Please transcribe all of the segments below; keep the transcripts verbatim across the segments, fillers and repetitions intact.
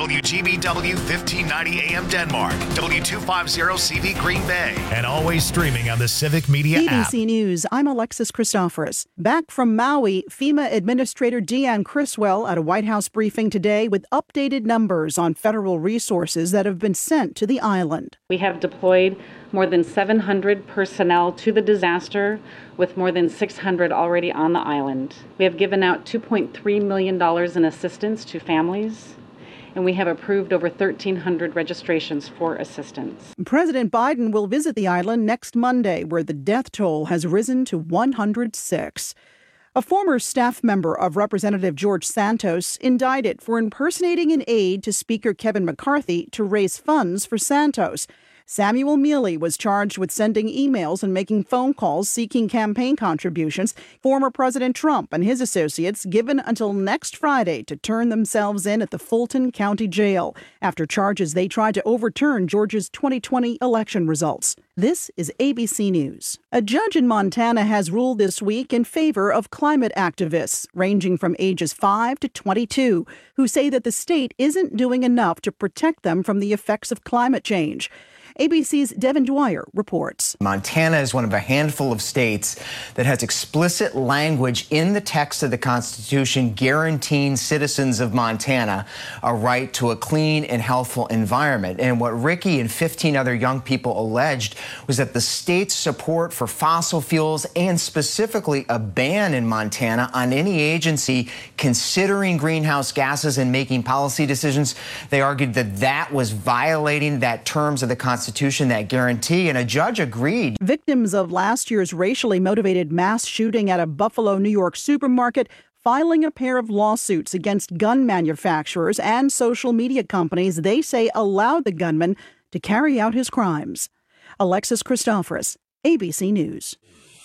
W G B W fifteen ninety A M Denmark, W two fifty C V Green Bay, and always streaming on the Civic Media A B C app. A B C News, I'm Alexis Christoforous. Back from Maui, FEMA Administrator Deanne Criswell at a White House briefing today with updated numbers on federal resources that have been sent to the island. We have deployed more than seven hundred personnel to the disaster, with more than six hundred already on the island. We have given out two point three million dollars in assistance to families, and we have approved over thirteen hundred registrations for assistance. President Biden will visit the island next Monday, where the death toll has risen to one hundred six. A former staff member of Representative George Santos indicted for impersonating an aide to Speaker Kevin McCarthy to raise funds for Santos. Samuel Mealy was charged with sending emails and making phone calls seeking campaign contributions. Former President Trump and his associates given until next Friday to turn themselves in at the Fulton County Jail after charges they tried to overturn Georgia's twenty twenty election results. This is A B C News. A judge in Montana has ruled this week in favor of climate activists, ranging from ages five to twenty-two, who say that the state isn't doing enough to protect them from the effects of climate change. A B C's Devin Dwyer reports. Montana is one of a handful of states that has explicit language in the text of the Constitution guaranteeing citizens of Montana a right to a clean and healthful environment. And what Ricky and fifteen other young people alleged was that the state's support for fossil fuels, and specifically a ban in Montana on any agency considering greenhouse gases and making policy decisions, they argued that that was violating that terms of the Constitution. Constitution, that guarantee, and a judge agreed. Victims of last year's racially motivated mass shooting at a Buffalo, New York supermarket filing a pair of lawsuits against gun manufacturers and social media companies they say allowed the gunman to carry out his crimes. Alexis Christoforous, A B C News.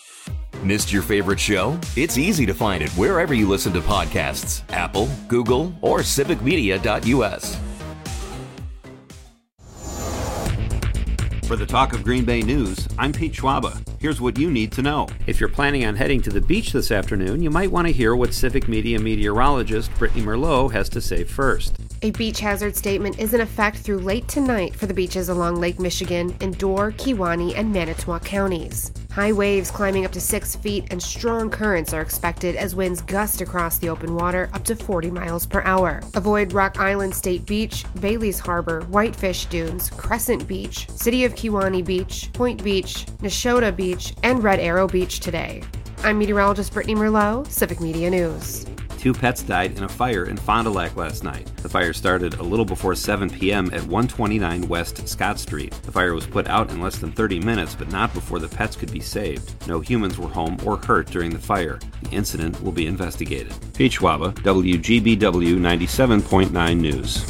Missed your favorite show? It's easy to find it wherever you listen to podcasts. Apple, Google, or civic media dot U S. For the Talk of Green Bay News, I'm Pete Schwaba. Here's what you need to know. If you're planning on heading to the beach this afternoon, you might want to hear what Civic Media meteorologist Brittany Merlot has to say first. A beach hazard statement is in effect through late tonight for the beaches along Lake Michigan in Door, Kewaunee, and Manitowoc counties. High waves climbing up to six feet and strong currents are expected as winds gust across the open water up to forty miles per hour. Avoid Rock Island State Beach, Bailey's Harbor, Whitefish Dunes, Crescent Beach, City of Kewaunee Beach, Point Beach, Neshota Beach, and Red Arrow Beach today. I'm meteorologist Brittany Merlot, Civic Media News. Two pets died in a fire in Fond du Lac last night. The fire started a little before seven p.m. at one twenty-nine West Scott Street. The fire was put out in less than thirty minutes, but not before the pets could be saved. No humans were home or hurt during the fire. The incident will be investigated. Pete Schwaba, W G B W ninety-seven point nine News.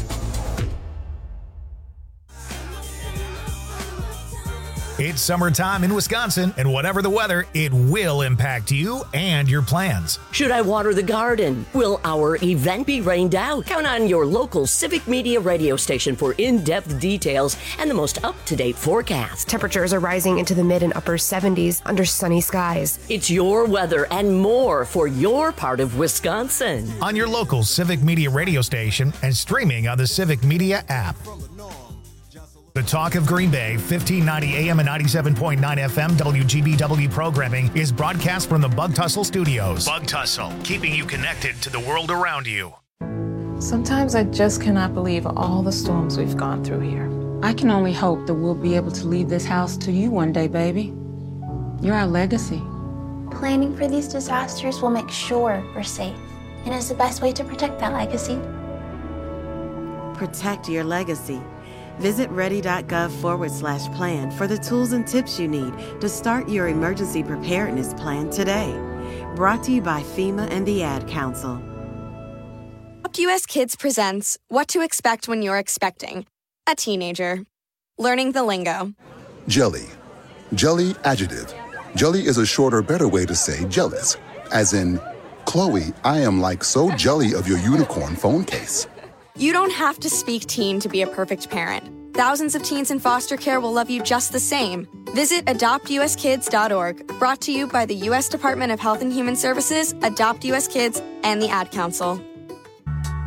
It's summertime in Wisconsin, and whatever the weather, it will impact you and your plans. Should I water the garden? Will our event be rained out? Count on your local Civic Media radio station for in-depth details and the most up-to-date forecast. Temperatures are rising into the mid and upper seventies under sunny skies. It's your weather and more for your part of Wisconsin. On your local Civic Media radio station and streaming on the Civic Media app. The Talk of Green Bay, fifteen ninety A M and ninety-seven point nine F M W G B W programming is broadcast from the Bug Tussle Studios. Bug Tussle, keeping you connected to the world around you. Sometimes I just cannot believe all the storms we've gone through here. I can only hope that we'll be able to leave this house to you one day, baby. You're our legacy. Planning for these disasters will make sure we're safe, and is the best way to protect that legacy. Protect your legacy. Visit ready.gov forward slash plan for the tools and tips you need to start your emergency preparedness plan today. Brought to you by FEMA and the Ad Council. Adopt U S Kids presents What to Expect When You're Expecting a Teenager. Learning the lingo. Jelly. Jelly adjective. Jelly is a shorter, better way to say jealous. As in, Chloe, I am like so jelly of your unicorn phone case. You don't have to speak teen to be a perfect parent. Thousands of teens in foster care will love you just the same. Visit adopt u s kids dot org, brought to you by the U S Department of Health and Human Services, Adopt U S Kids, and the Ad Council.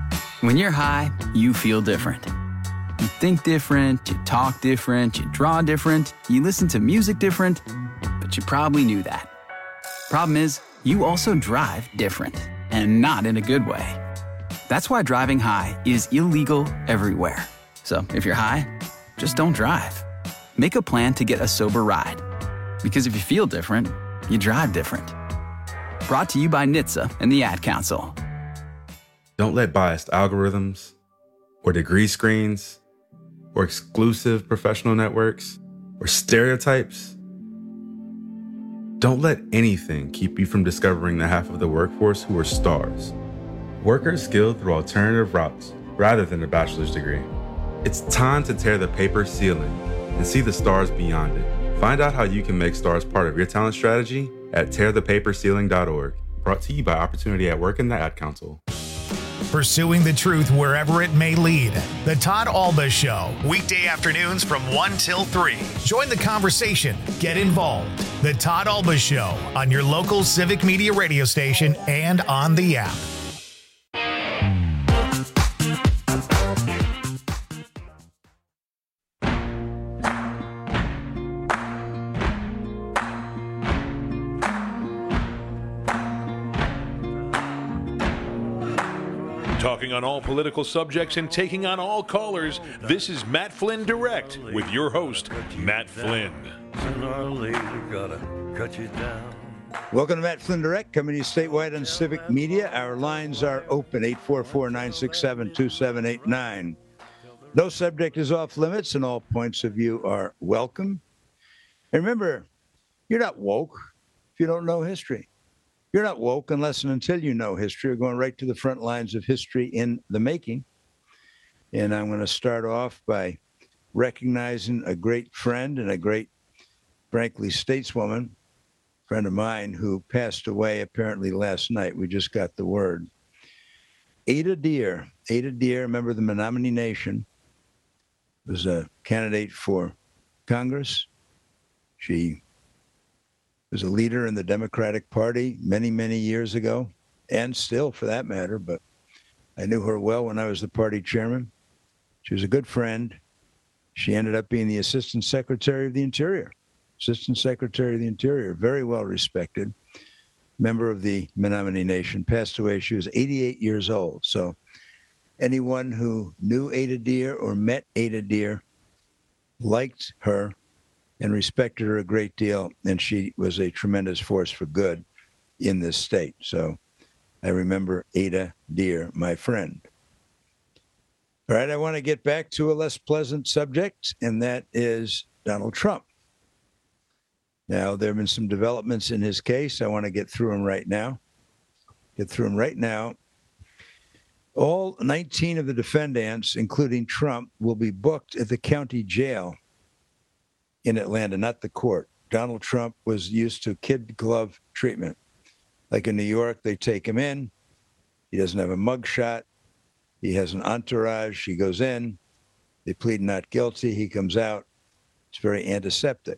When you're high, you feel different. You think different, you talk different, you draw different, you listen to music different, but you probably knew that. Problem is, you also drive different, and not in a good way. That's why driving high is illegal everywhere. So if you're high, just don't drive. Make a plan to get a sober ride. Because if you feel different, you drive different. Brought to you by N H T S A and the Ad Council. Don't let biased algorithms or degree screens or exclusive professional networks or stereotypes. Don't let anything keep you from discovering the half of the workforce who are stars. Workers skilled through alternative routes rather than a bachelor's degree. It's time to tear the paper ceiling and see the stars beyond it. Find out how you can make stars part of your talent strategy at tear the paper ceiling dot org. Brought to you by Opportunity at Work and the Ad Council. Pursuing the truth wherever it may lead. The Todd Alba Show, weekday afternoons from one till three. Join the conversation. Get involved. The Todd Alba Show on your local Civic Media radio station and on the app. Talking on all political subjects and taking on all callers, this is Matt Flynn Direct with your host, Matt Flynn. Sooner or later, gotta cut you down. Welcome to Matt Flynn Direct, coming to you statewide on Civic Media. Our lines are open, eight four four, nine six seven, two seven eight nine. No subject is off limits, and all points of view are welcome. And remember, you're not woke if you don't know history. You're not woke unless and until you know history. We're going right to the front lines of history in the making. And I'm going to start off by recognizing a great friend and a great, frankly, stateswoman, friend of mine who passed away apparently last night. We just got the word. Ada Deer. Ada Deer, member of the Menominee Nation, was a candidate for Congress. She was a leader in the Democratic Party many, many years ago, and still for that matter, but I knew her well when I was the party chairman. She was a good friend. She ended up being the Assistant Secretary of the Interior. Assistant Secretary of the Interior, very well respected, member of the Menominee Nation, passed away. She was eighty-eight years old. So anyone who knew Ada Deer or met Ada Deer liked her and respected her a great deal, and she was a tremendous force for good in this state. So I remember Ada Deer, my friend. All right, I want to get back to a less pleasant subject, and that is Donald Trump. Now, there have been some developments in his case. I want to get through them right now. Get through them right now. All nineteen of the defendants, including Trump, will be booked at the county jail in Atlanta, not the court. Donald Trump was used to kid glove treatment. Like in New York, they take him in. He doesn't have a mugshot. He has an entourage. He goes in. They plead not guilty. He comes out. It's very antiseptic.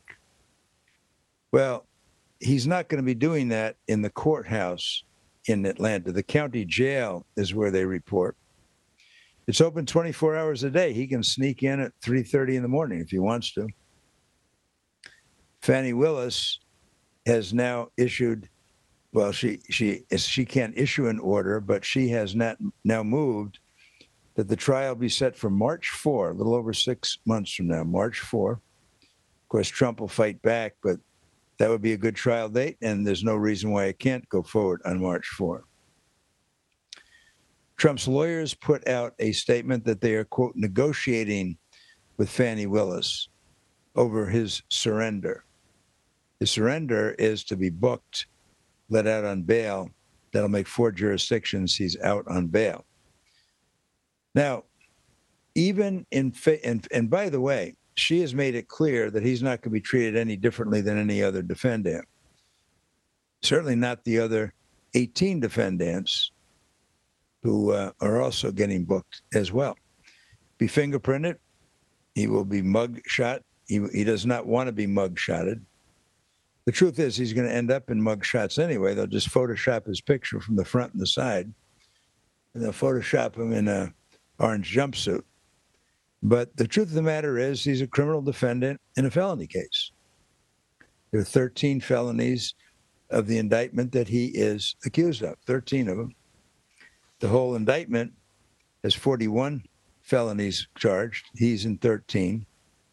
Well, he's not going to be doing that in the courthouse in Atlanta. The county jail is where they report. It's open twenty-four hours a day. He can sneak in at three thirty in the morning if he wants to. Fani Willis has now issued, well, she she she can't issue an order, but she has not now moved that the trial be set for March fourth, a little over six months from now, March fourth. Of course, Trump will fight back, but that would be a good trial date, and there's no reason why it can't go forward on March fourth. Trump's lawyers put out a statement that they are, quote, negotiating with Fani Willis over his surrender. His surrender is to be booked, let out on bail. That'll make four jurisdictions he's out on bail. Now, even in, fa- and, and by the way, she has made it clear that he's not going to be treated any differently than any other defendant. Certainly not the other eighteen defendants who uh, are also getting booked as well. Be fingerprinted. He will be mug shot. He, he does not want to be mug shotted. The truth is he's going to end up in mug shots anyway. They'll just Photoshop his picture from the front and the side. and they'll Photoshop him in a orange jumpsuit. But the truth of the matter is he's a criminal defendant in a felony case. There are thirteen felonies of the indictment that he is accused of, thirteen of them. The whole indictment has forty-one felonies charged. He's in thirteen.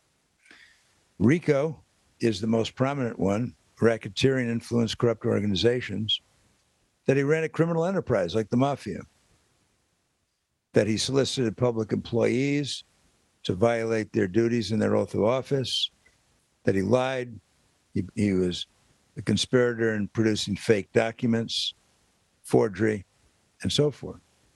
RICO is the most prominent one, racketeering, influence, corrupt organizations, that he ran a criminal enterprise like the mafia, that he solicited public employees to violate their duties in their oath of office, that he lied, he, he was a conspirator in producing fake documents, forgery, and so forth.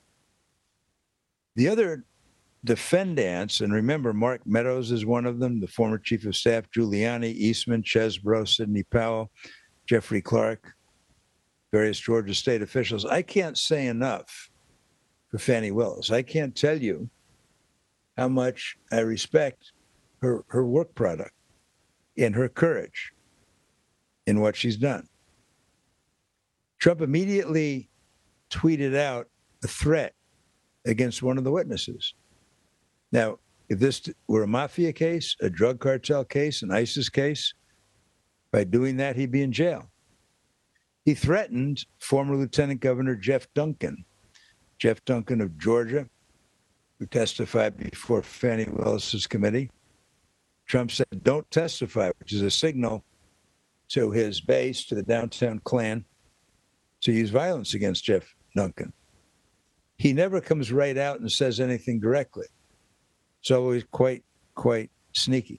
The other defendants, and remember, Mark Meadows is one of them, the former chief of staff, Giuliani, Eastman, Chesbrough, Sidney Powell, Jeffrey Clark, various Georgia state officials. I can't say enough for Fani Willis. I can't tell you how much I respect her, her work product and her courage in what she's done. Trump immediately tweeted out a threat against one of the witnesses. Now, if this were a mafia case, a drug cartel case, an ISIS case, by doing that, he'd be in jail. He threatened former Lieutenant Governor Jeff Duncan, Jeff Duncan of Georgia, who testified before Fani Willis's committee. Trump said, don't testify, which is a signal to his base, to the downtown Klan, to use violence against Jeff Duncan. He never comes right out and says anything directly. It's always quite, quite sneaky.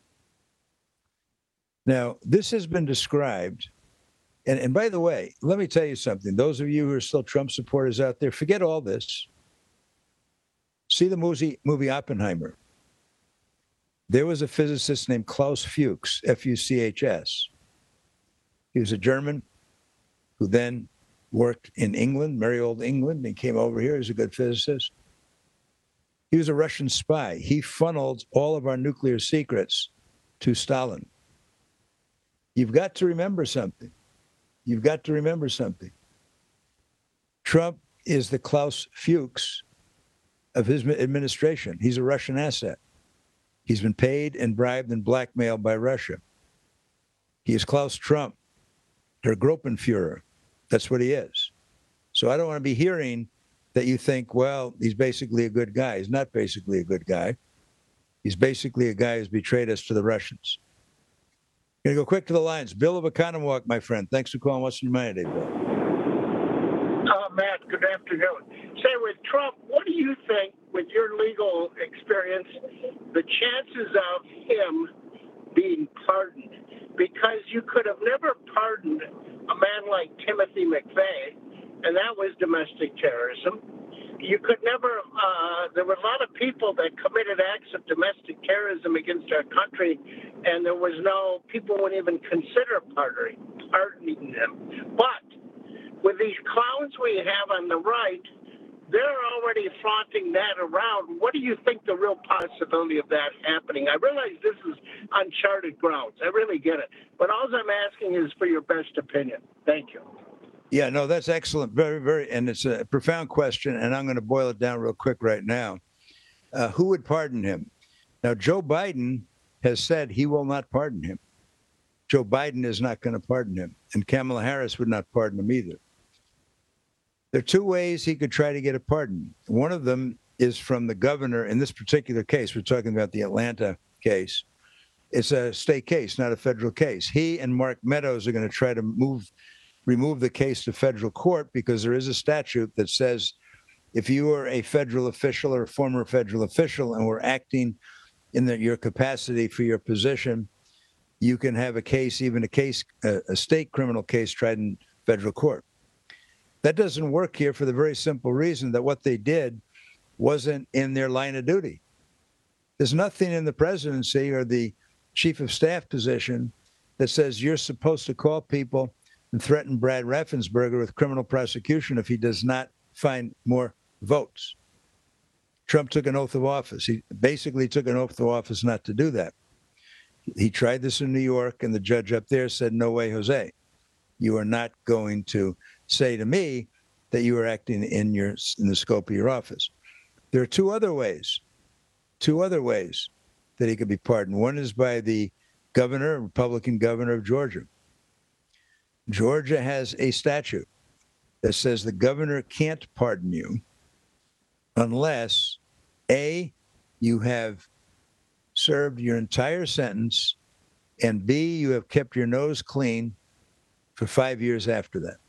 Now, this has been described, and, and by the way, let me tell you something. Those of you who are still Trump supporters out there, forget all this. See the movie, movie Oppenheimer. There was a physicist named Klaus Fuchs, F U C H S. He was a German who then worked in England, merry old England, and came over here as a good physicist. He was a Russian spy. He funneled all of our nuclear secrets to Stalin. You've got to remember something. You've got to remember something. Trump is the Klaus Fuchs of his administration. He's a Russian asset. He's been paid and bribed and blackmailed by Russia. He is Klaus Trump, der Gruppenführer. That's what he is. So I don't want to be hearing that you think, well, he's basically a good guy. He's not basically a good guy. He's basically a guy who's betrayed us to the Russians. Going to go quick to the lines. Bill of Economwalk, my friend. Thanks for calling. What's your mind today, Bill? Uh, Matt, good afternoon. Say, with Trump, what do you think, with your legal experience, the chances of him being pardoned? Because you could have never pardoned a man like Timothy McVeigh, and that was domestic terrorism. You could never, uh, there were a lot of people that committed acts of domestic terrorism against our country, and there was no, people wouldn't even consider pardoning, pardoning them. But with these clowns we have on the right, they're already flaunting that around. What do you think the real possibility of that happening? I realize this is uncharted grounds. I really get it. But all I'm asking is for your best opinion. Thank you. Yeah, no, that's excellent. Very, very, and it's a profound question, and I'm going to boil it down real quick right now. Uh, who would pardon him? Now, Joe Biden has said he will not pardon him. Joe Biden is not going to pardon him, and Kamala Harris would not pardon him either. There are two ways he could try to get a pardon. One of them is from the governor. In this particular case, we're talking about the Atlanta case. It's a state case, not a federal case. He and Mark Meadows are going to try to move, remove the case to federal court because there is a statute that says if you are a federal official or a former federal official and were acting in the, your capacity for your position, you can have a case, even a case, a, a state criminal case tried in federal court. That doesn't work here for the very simple reason that what they did wasn't in their line of duty. There's nothing in the presidency or the chief of staff position that says you're supposed to call people and threaten Brad Raffensperger with criminal prosecution if he does not find more votes. Trump took an oath of office. He basically took an oath of office not to do that. He tried this in New York, and the judge up there said, no way, Jose. You are not going to say to me that you were acting in your in the scope of your office. There are two other ways, two other ways that he could be pardoned. One is by the governor, Republican governor of Georgia. Georgia has a statute that says the governor can't pardon you unless, A, you have served your entire sentence, and B, you have kept your nose clean for five years after that.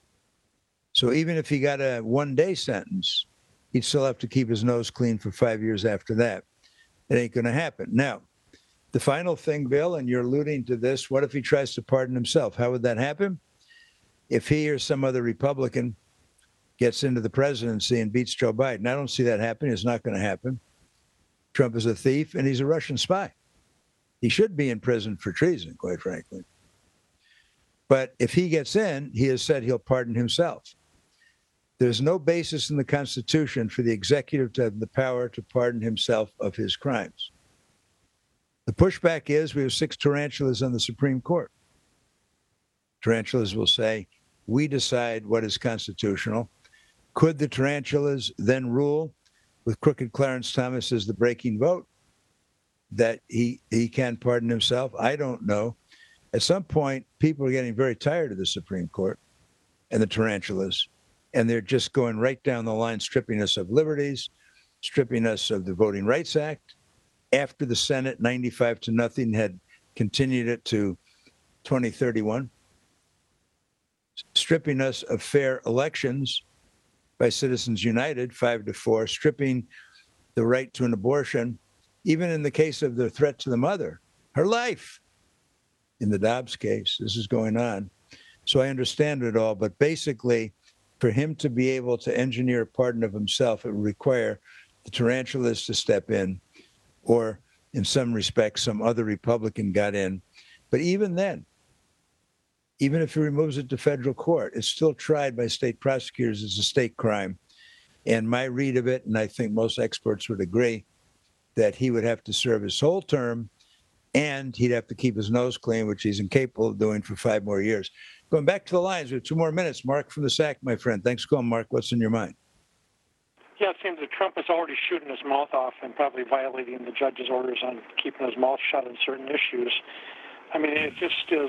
So even if he got a one-day sentence, he'd still have to keep his nose clean for five years after that. It ain't going to happen. Now, the final thing, Bill, and you're alluding to this, what if he tries to pardon himself? How would that happen? If he or some other Republican gets into the presidency and beats Joe Biden. I don't see that happening. It's not going to happen. Trump is a thief, and he's a Russian spy. He should be in prison for treason, quite frankly. But if he gets in, he has said he'll pardon himself. There's no basis in the Constitution for the executive to have the power to pardon himself of his crimes. The pushback is we have six tarantulas on the Supreme Court. Tarantulas will say, we decide what is constitutional. Could the tarantulas then rule, with crooked Clarence Thomas as the breaking vote, that he, he can pardon himself? I don't know. At some point, people are getting very tired of the Supreme Court and the tarantulas, and they're just going right down the line, stripping us of liberties, stripping us of the Voting Rights Act. After the Senate, ninety-five to nothing, had continued it to twenty thirty-one, stripping us of fair elections by Citizens United, five to four, stripping the right to an abortion, even in the case of the threat to the mother, her life. In the Dobbs case, this is going on. So I understand it all, but basically, for him to be able to engineer a pardon of himself, it would require the tarantulas to step in, or in some respects, some other Republican got in. But even then, even if he removes it to federal court, it's still tried by state prosecutors as a state crime. And my read of it, and I think most experts would agree, that he would have to serve his whole term, and he'd have to keep his nose clean, which he's incapable of doing for five more years. Going back to the lines, we have two more minutes. Mark from the S A C, my friend. Thanks for calling, Mark. What's in your mind? Yeah, it seems that Trump is already shooting his mouth off and probably violating the judge's orders on keeping his mouth shut on certain issues. I mean, it just is,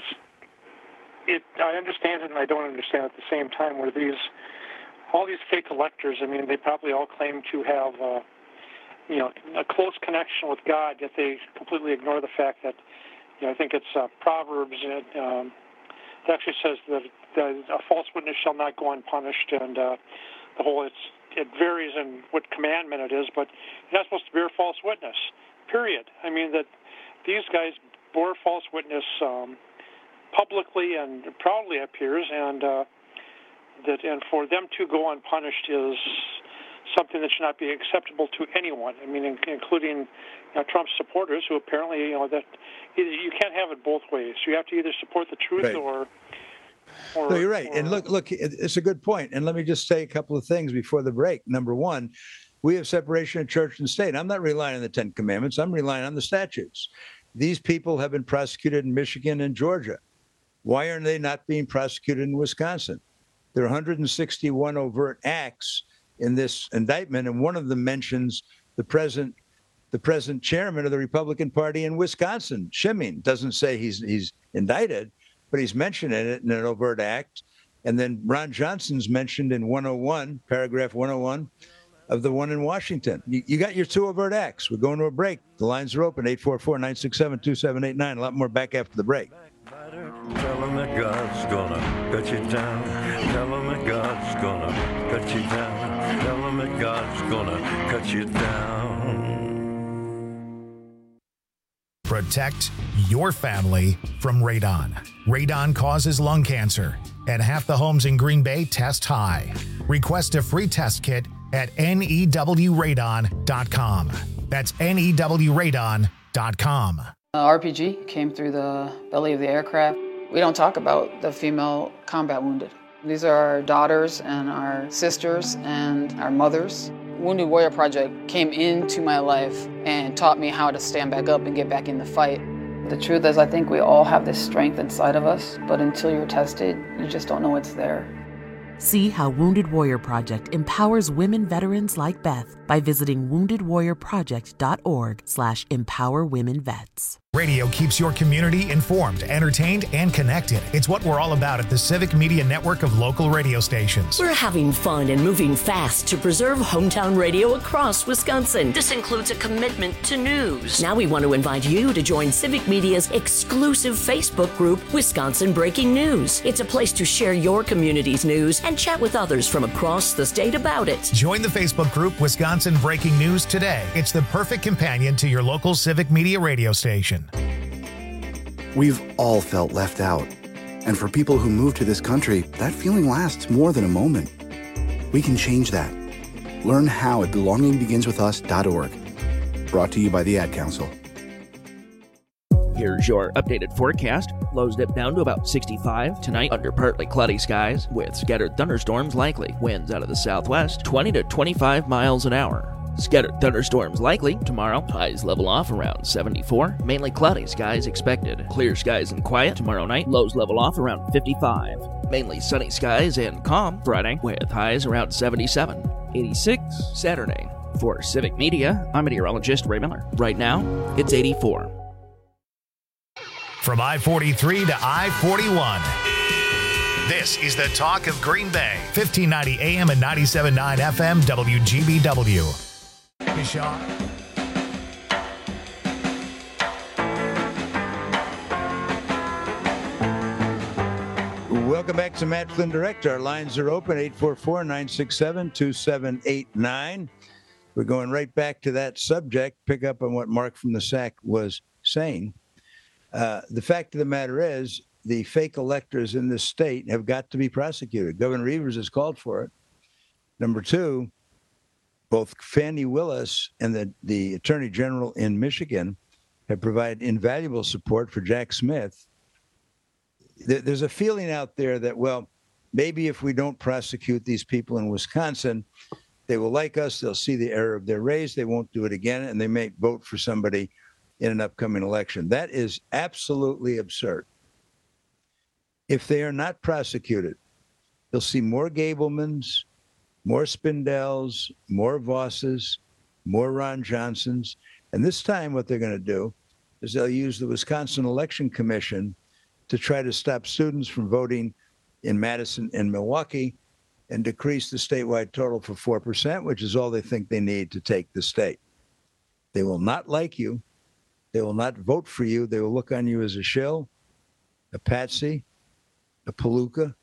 it. I understand it and I don't understand at the same time, where these, all these fake electors, I mean, they probably all claim to have, uh, you know, a close connection with God, yet they completely ignore the fact that, you know, I think it's uh, Proverbs, it, um, it actually says that, that a false witness shall not go unpunished, and uh, the whole, it's, it varies in what commandment it is, but you're not supposed to bear false witness, period. I mean, that these guys bore false witness um, publicly and proudly, it appears, and uh, that, and for them to go unpunished is something that should not be acceptable to anyone. I mean, in, including you know, Trump's supporters, who apparently, you know, that you can't have it both ways. You have to either support the truth right. or. or no, you're right. Or, and look, look, it's a good point. And let me just say a couple of things before the break. Number one, we have separation of church and state. I'm not relying on the Ten Commandments. I'm relying on the statutes. These people have been prosecuted in Michigan and Georgia. Why are they not being prosecuted in Wisconsin? There are one hundred sixty-one overt acts in this indictment, and one of them mentions the present the present chairman of the Republican Party in Wisconsin, Schimming. Doesn't say he's he's indicted, but he's mentioned it in an overt act. And then Ron Johnson's mentioned in one oh one, paragraph one oh one of the one in Washington. You, you got your two overt acts. We're going to a break. The lines are open, eight four four, nine six seven, two seven eight nine. A lot more back after the break. Tell them that God's gonna cut you down. Tell them that God's gonna cut you down. Tell them that God's gonna cut you down. Protect your family from radon. Radon causes lung cancer, and half the homes in Green Bay test high. Request a free test kit at N E W radon dot com. That's N E W radon dot com. Uh, R P G came through the belly of the aircraft. We don't talk about the female combat wounded. These are our daughters and our sisters and our mothers. Wounded Warrior Project came into my life and taught me how to stand back up and get back in the fight. The truth is, I think we all have this strength inside of us, but until you're tested, you just don't know it's there. See how Wounded Warrior Project empowers women veterans like Beth by visiting woundedwarriorproject.org slash empower women vets. Radio keeps your community informed, entertained, and connected. It's what we're all about at the Civic Media Network of local radio stations. We're having fun and moving fast to preserve hometown radio across Wisconsin. This includes a commitment to news. Now we want to invite you to join Civic Media's exclusive Facebook group, Wisconsin Breaking News. It's a place to share your community's news and chat with others from across the state about it. Join the Facebook group Wisconsin Breaking News today. It's the perfect companion to your local Civic Media radio station. We've all felt left out. And for people who move to this country, that feeling lasts more than a moment. We can change that. Learn how at belonging begins with us dot org. Brought to you by the Ad Council. Here's your updated forecast. Lows dip down to about sixty-five tonight under partly cloudy skies with scattered thunderstorms likely. Winds out of the southwest, twenty to twenty-five miles an hour. Scattered thunderstorms likely tomorrow. Highs level off around seventy-four. Mainly cloudy skies expected. Clear skies and quiet tomorrow night. Lows level off around fifty-five. Mainly sunny skies and calm Friday with highs around seventy-seven. eighty-six Saturday. For Civic Media, I'm meteorologist Ray Miller. Right now, it's eighty-four. From I forty-three to I forty-one. This is the Talk of Green Bay, fifteen ninety A M and ninety-seven point nine F M W G B W. Hey, Sean. Welcome back to Matt Flynn Direct. Our lines are open, eight four four, nine six seven, two seven eight nine. We're going right back to that subject, pick up on what Mark from the S A C was saying. Uh, the fact of the matter is, the fake electors in this state have got to be prosecuted. Governor Evers has called for it. Number two, both Fannie Willis and the, the Attorney General in Michigan have provided invaluable support for Jack Smith. There's a feeling out there that, well, maybe if we don't prosecute these people in Wisconsin, they will like us, they'll see the error of their ways, they won't do it again, and they may vote for somebody in an upcoming election. That is absolutely absurd. If they are not prosecuted, you'll see more Gablemans, more Spindells, more Vosses, more Ron Johnsons. And this time what they're going to do is they'll use the Wisconsin Election Commission to try to stop students from voting in Madison and Milwaukee and decrease the statewide total for four percent, which is all they think they need to take the state. They will not like you. They will not vote for you. They will look on you as a shill, a patsy, a palooka.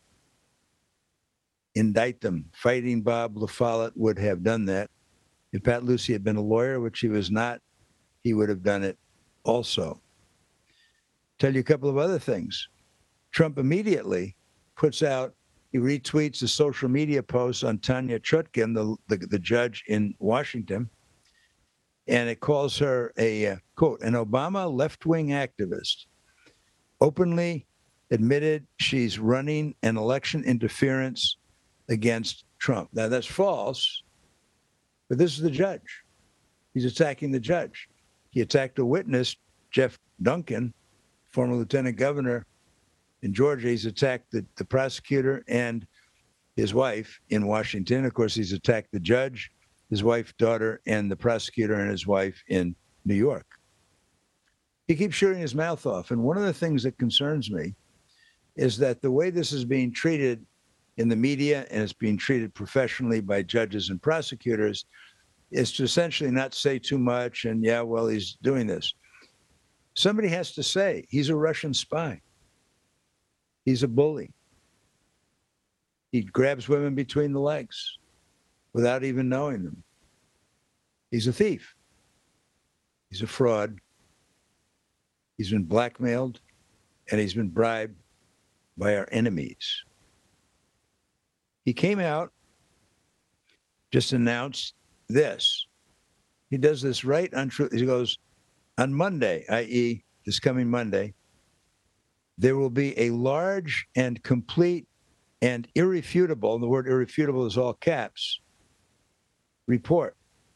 Indict them. Fighting Bob LaFollette would have done that. If Pat Lucey had been a lawyer, which he was not, he would have done it also. Tell you a couple of other things. Trump immediately puts out, he retweets a social media post on Tanya Chutkin, the, the, the judge in Washington, and it calls her a, uh, quote, an Obama left-wing activist, openly admitted she's running an election interference against Trump. Now, that's false, but this is the judge. He's attacking the judge. He attacked a witness, Jeff Duncan, former lieutenant governor in Georgia. He's attacked the, the prosecutor and his wife in Washington. Of course, he's attacked the judge, his wife, daughter, and the prosecutor and his wife in New York. He keeps shooting his mouth off. And one of the things that concerns me is that the way this is being treated in the media, and it's being treated professionally by judges and prosecutors, is to essentially not say too much and, yeah, well, he's doing this. Somebody has to say, he's a Russian spy. He's a bully. He grabs women between the legs without even knowing them. He's a thief. He's a fraud. He's been blackmailed, and he's been bribed by our enemies. He came out, just announced this. He does this right on truth. He goes, on Monday, that is this coming Monday, there will be a large and complete and irrefutable, and the word irrefutable is all caps, report.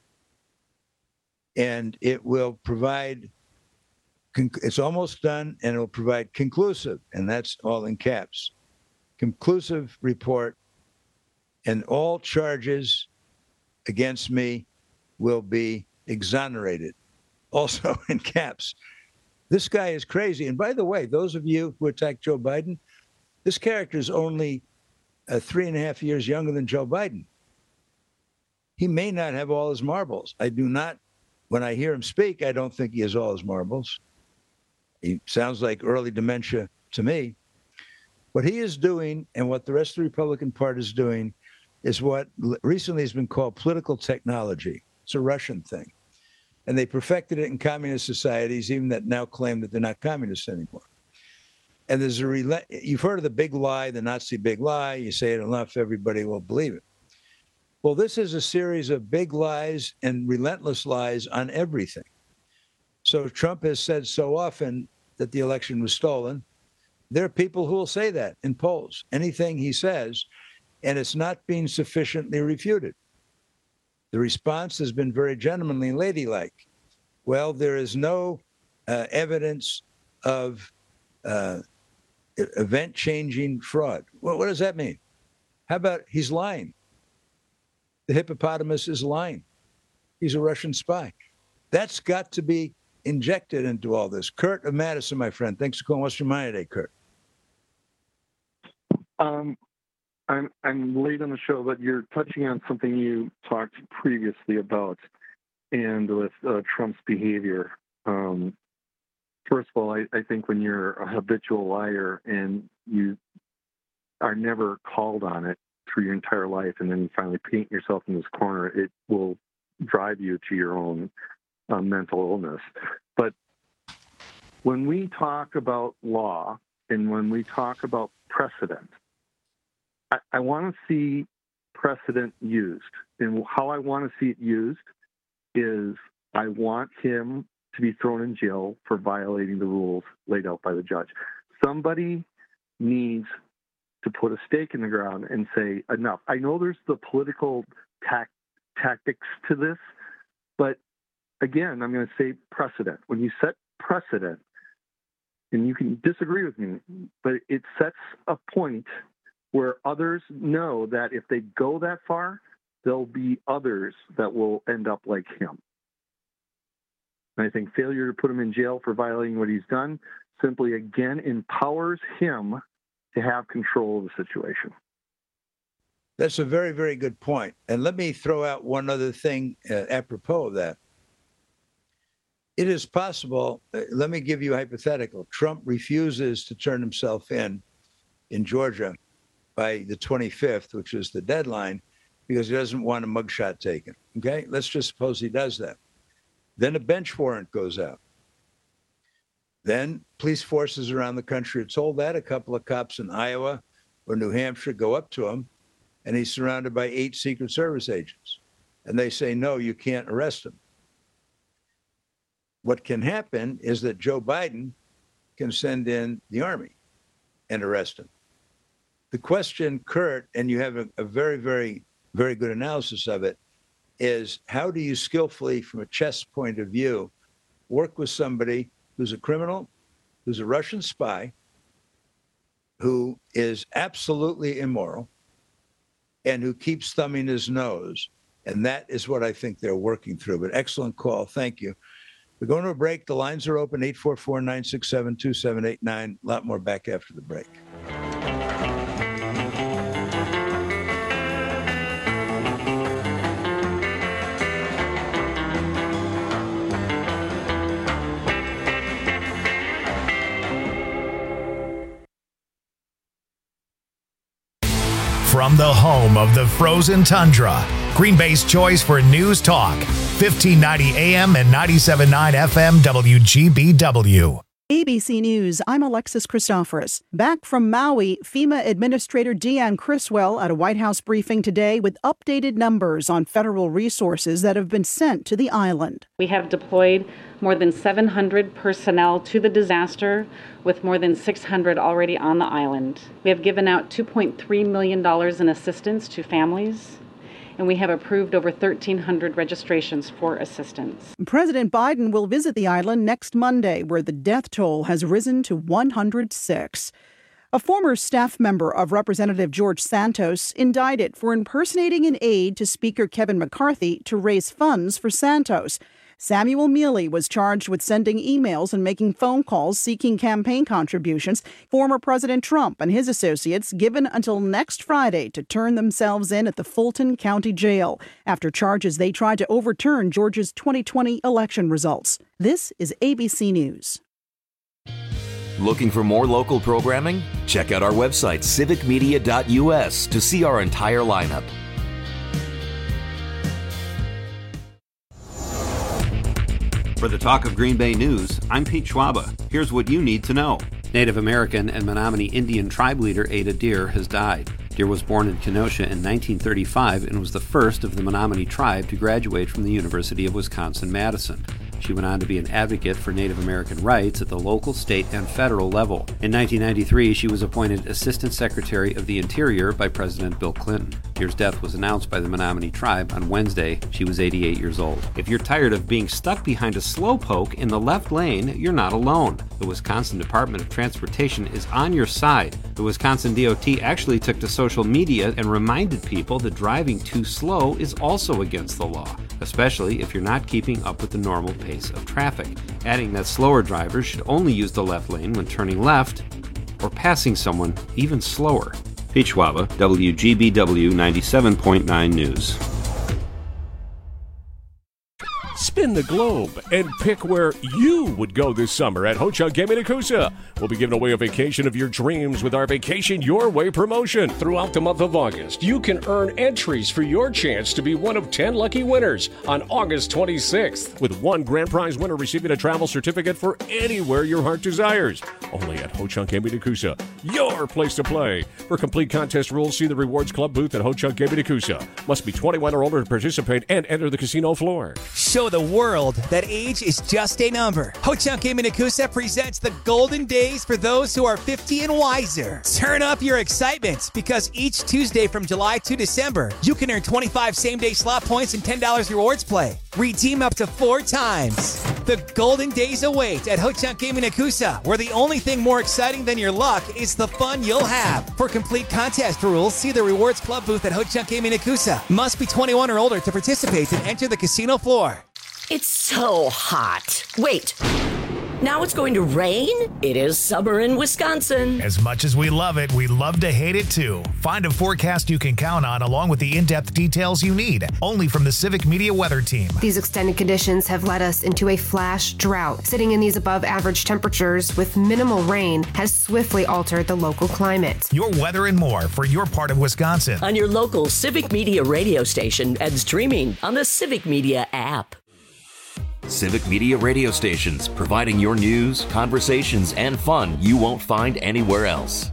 And it will provide, it's almost done, and it will provide conclusive, and that's all in caps, conclusive report and all charges against me will be exonerated. Also in caps. This guy is crazy. And by the way, those of you who attack Joe Biden, this character is only uh, three and a half years younger than Joe Biden. He may not have all his marbles. I do not, when I hear him speak, I don't think he has all his marbles. He sounds like early dementia to me. What he is doing and what the rest of the Republican Party is doing is what recently has been called political technology. It's a Russian thing. And they perfected it in communist societies, even that now claim that they're not communists anymore. And there's a, rel- you've heard of the big lie, the Nazi big lie. You say it enough, everybody will believe it. Well, this is a series of big lies and relentless lies on everything. So Trump has said so often that the election was stolen. There are people who will say that in polls, anything he says, and it's not being sufficiently refuted. The response has been very gentlemanly and ladylike. Well, there is no uh, evidence of uh, event-changing fraud. Well, what does that mean? How about he's lying? The hippopotamus is lying. He's a Russian spy. That's got to be injected into all this. Kurt of Madison, my friend. Thanks for calling. What's your mind today, Kurt? Um, I'm I'm late on the show, but you're touching on something you talked previously about, and with uh, Trump's behavior. Um, first of all, I, I think when you're a habitual liar and you are never called on it through your entire life, and then you finally paint yourself in this corner, it will drive you to your own uh, mental illness. But when we talk about law and when we talk about precedent, I, I want to see precedent used. And how I want to see it used is I want him to be thrown in jail for violating the rules laid out by the judge. Somebody needs to put a stake in the ground and say, enough. I know there's the political tac- tactics to this, but again, I'm going to say precedent. When you set precedent, and you can disagree with me, but it sets a point where others know that if they go that far, there'll be others that will end up like him. And I think failure to put him in jail for violating what he's done simply, again, empowers him to have control of the situation. That's a very, very good point. And let me throw out one other thing uh, apropos of that. It is possible, uh, let me give you a hypothetical. Trump refuses to turn himself in in Georgia by the twenty-fifth, which is the deadline, because he doesn't want a mugshot taken. Okay, let's just suppose he does that. Then a bench warrant goes out. Then police forces around the country are told that. A couple of cops in Iowa or New Hampshire go up to him, and he's surrounded by eight Secret Service agents. And they say, no, you can't arrest him. What can happen is that Joe Biden can send in the army and arrest him. The question, Kurt, and you have a, a very, very, very good analysis of it, is how do you skillfully, from a chess point of view, work with somebody who's a criminal, who's a Russian spy, who is absolutely immoral, and who keeps thumbing his nose. And that is what I think they're working through. But excellent call. Thank you. We're going to a break. The lines are open, eight four four, nine six seven, two seven eight nine. A lot more back after the break. From the home of the frozen tundra, Green Bay's choice for news talk, fifteen ninety A M and ninety-seven point nine F M W G B W. A B C News, I'm Alexis Christoforous. Back from Maui, FEMA Administrator Deanne Criswell at a White House briefing today with updated numbers on federal resources that have been sent to the island. We have deployed more than seven hundred personnel to the disaster, with more than six hundred already on the island. We have given out two point three million dollars in assistance to families, and we have approved over thirteen hundred registrations for assistance. President Biden will visit the island next Monday, where the death toll has risen to one hundred six. A former staff member of Representative George Santos indicted for impersonating an aide to Speaker Kevin McCarthy to raise funds for Santos. Samuel Mealy was charged with sending emails and making phone calls seeking campaign contributions. Former President Trump and his associates given until next Friday to turn themselves in at the Fulton County Jail after charges they tried to overturn Georgia's twenty twenty election results. This is A B C News. Looking for more local programming? Check out our website, civic media dot U S, to see our entire lineup. For the Talk of Green Bay News, I'm Pete Schwaba. Here's what you need to know. Native American and Menominee Indian tribe leader Ada Deer has died. Deer was born in Kenosha in nineteen thirty-five and was the first of the Menominee tribe to graduate from the University of Wisconsin-Madison. She went on to be an advocate for Native American rights at the local, state, and federal level. In nineteen ninety-three, she was appointed Assistant Secretary of the Interior by President Bill Clinton. Deer's death was announced by the Menominee tribe on Wednesday. She was eighty-eight years old. If you're tired of being stuck behind a slowpoke in the left lane, you're not alone. The Wisconsin Department of Transportation is on your side. The Wisconsin D O T actually took to social media and reminded people that driving too slow is also against the law, especially if you're not keeping up with the normal pace of traffic, adding that slower drivers should only use the left lane when turning left or passing someone even slower. Pete Schwaba, W G B W ninety-seven point nine News. Spin the globe and pick where you would go this summer at Ho-Chunk Gaming Nakusa. We'll be giving away a vacation of your dreams with our Vacation Your Way promotion. Throughout the month of August, you can earn entries for your chance to be one of ten lucky winners on August twenty-sixth, with one grand prize winner receiving a travel certificate for anywhere your heart desires. Only at Ho-Chunk Gaming Nakusa, your place to play. For complete contest rules, see the Rewards Club booth at Ho-Chunk Gaming Nakusa. Must be twenty-one or older to participate and enter the casino floor. Show the world that age is just a number. Ho-Chunk Gaming Nakusa presents the golden days for those who are fifty and wiser. Turn up your excitement because each Tuesday from July to December, you can earn twenty-five same-day slot points and ten dollars rewards play. Redeem up to four times. The golden days await at Ho-Chunk Gaming Nakusa, where the only thing more exciting than your luck is the fun you'll have. For complete contest rules, see the Rewards Club booth at Ho-Chunk Gaming Nakusa. Must be twenty-one or older to participate and enter the casino floor. It's so hot. Wait. Now it's going to rain? It is summer in Wisconsin. As much as we love it, we love to hate it too. Find a forecast you can count on along with the in-depth details you need, only from the Civic Media Weather Team. These extended conditions have led us into a flash drought. Sitting in these above average temperatures with minimal rain has swiftly altered the local climate. Your weather and more for your part of Wisconsin. On your local Civic Media radio station and streaming on the Civic Media app. Civic Media radio stations, providing your news, conversations, and fun you won't find anywhere else.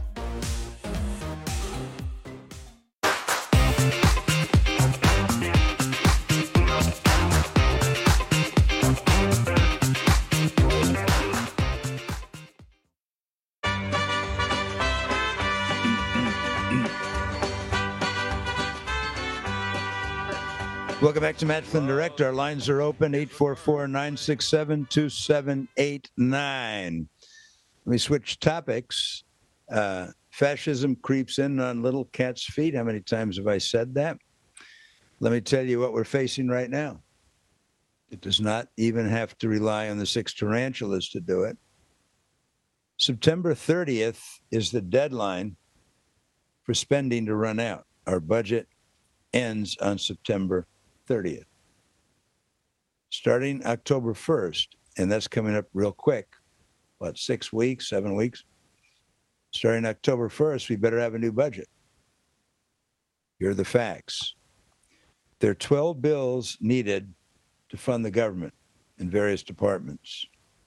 Welcome back to Matt Flynn Direct. Our lines are open, eight four four, nine six seven, two seven eight nine. Let me switch topics. Uh, fascism creeps in on little cat's feet. How many times have I said that? Let me tell you what we're facing right now. It does not even have to rely on the six tarantulas to do it. September thirtieth is the deadline for spending to run out. Our budget ends on September thirtieth. Starting October first, and that's coming up real quick, what, six weeks, seven weeks? Starting October first, we better have a new budget. Here are the facts. There are twelve bills needed to fund the government in various departments.